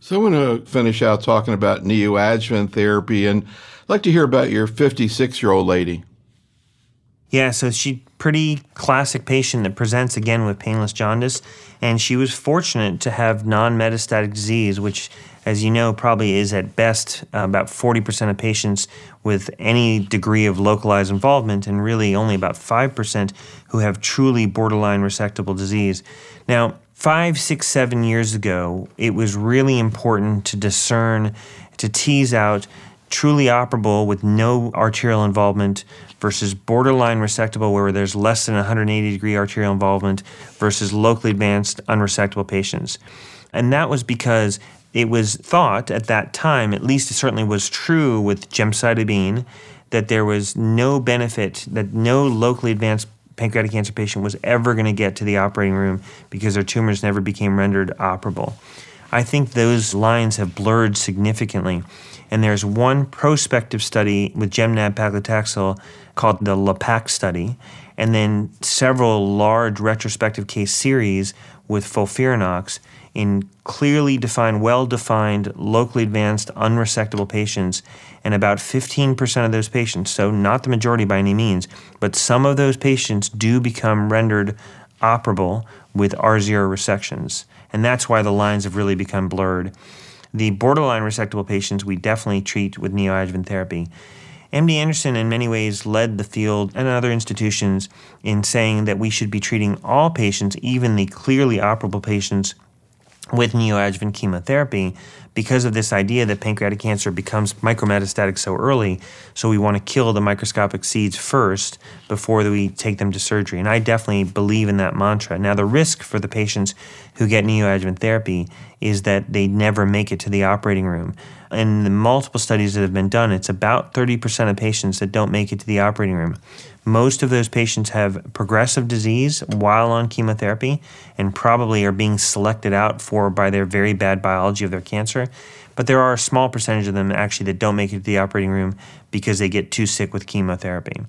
So I want to finish out talking about neoadjuvant therapy, and I'd like to hear about your 56-year-old lady. Yeah, so she's pretty classic patient that presents again with painless jaundice, and she was fortunate to have non-metastatic disease, which, as you know, probably is at best about 40% of patients with any degree of localized involvement, and really only about 5% who have truly borderline resectable disease. Now, 5, 6, 7 years ago, it was really important to discern, to tease out truly operable with no arterial involvement versus borderline resectable where there's less than 180-degree arterial involvement versus locally advanced unresectable patients. And that was because it was thought at that time, at least it certainly was true with gemcitabine, that there was no benefit, that no locally advanced pancreatic cancer patient was ever going to get to the operating room because their tumors never became rendered operable. I think those lines have blurred significantly. And there's one prospective study with Gem/nab-paclitaxel called the LAPAC study, and then several large retrospective case series with FOLFIRINOX in clearly defined, well-defined, locally advanced, unresectable patients. And about 15% of those patients, so not the majority by any means, but some of those patients do become rendered operable with R0 resections. And that's why the lines have really become blurred. The borderline resectable patients we definitely treat with neoadjuvant therapy. MD Anderson in many ways led the field and other institutions in saying that we should be treating all patients, even the clearly operable patients, with neoadjuvant chemotherapy because of this idea that pancreatic cancer becomes micrometastatic so early, so we want to kill the microscopic seeds first before we take them to surgery. And I definitely believe in that mantra. Now, the risk for the patients who get neoadjuvant therapy is that they never make it to the operating room. In the multiple studies that have been done, it's about 30% of patients that don't make it to the operating room. Most of those patients have progressive disease while on chemotherapy and probably are being selected out for by their very bad biology of their cancer. But there are a small percentage of them actually that don't make it to the operating room because they get too sick with chemotherapy.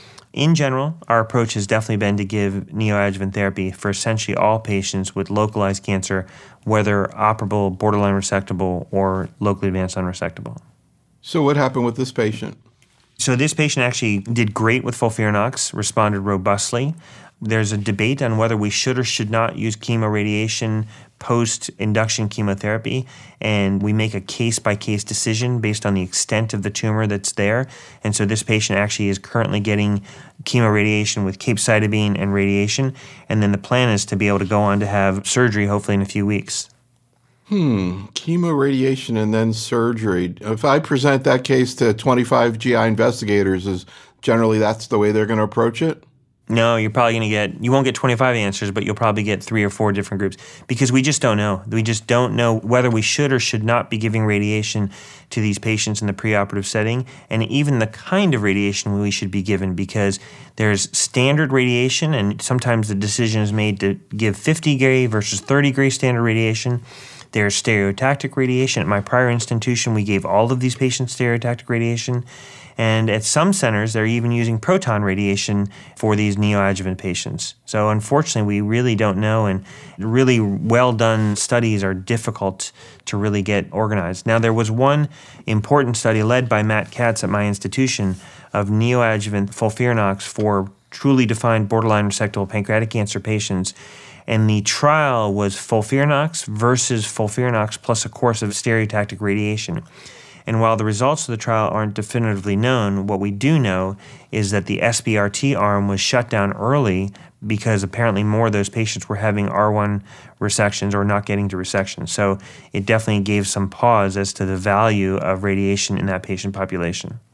In general, our approach has definitely been to give neoadjuvant therapy for essentially all patients with localized cancer, whether operable, borderline resectable, or locally advanced unresectable. So what happened with this patient? So this patient actually did great with FOLFIRINOX, responded robustly. There's a debate on whether we should or should not use chemoradiation post-induction chemotherapy, and we make a case-by-case decision based on the extent of the tumor that's there. And so this patient actually is currently getting chemoradiation with capecitabine and radiation, and then the plan is to be able to go on to have surgery hopefully in a few weeks. Chemoradiation and then surgery. If I present that case to 25 GI investigators, is generally that's the way they're going to approach it? No, you're probably going to you won't get 25 answers, but you'll probably get 3 or 4 different groups because we just don't know. We just don't know whether we should or should not be giving radiation to these patients in the preoperative setting, and even the kind of radiation we should be given, because there's standard radiation, and sometimes the decision is made to give 50 Gray versus 30 Gray standard radiation. There's stereotactic radiation. At my prior institution, we gave all of these patients stereotactic radiation. And at some centers, they're even using proton radiation for these neoadjuvant patients. So unfortunately, we really don't know, and really well-done studies are difficult to really get organized. Now, there was one important study led by Matt Katz at my institution of neoadjuvant FOLFIRINOX for truly defined borderline resectable pancreatic cancer patients. And the trial was FOLFIRINOX versus FOLFIRINOX plus a course of stereotactic radiation. And while the results of the trial aren't definitively known, what we do know is that the SBRT arm was shut down early because apparently more of those patients were having R1 resections or not getting to resection. So it definitely gave some pause as to the value of radiation in that patient population.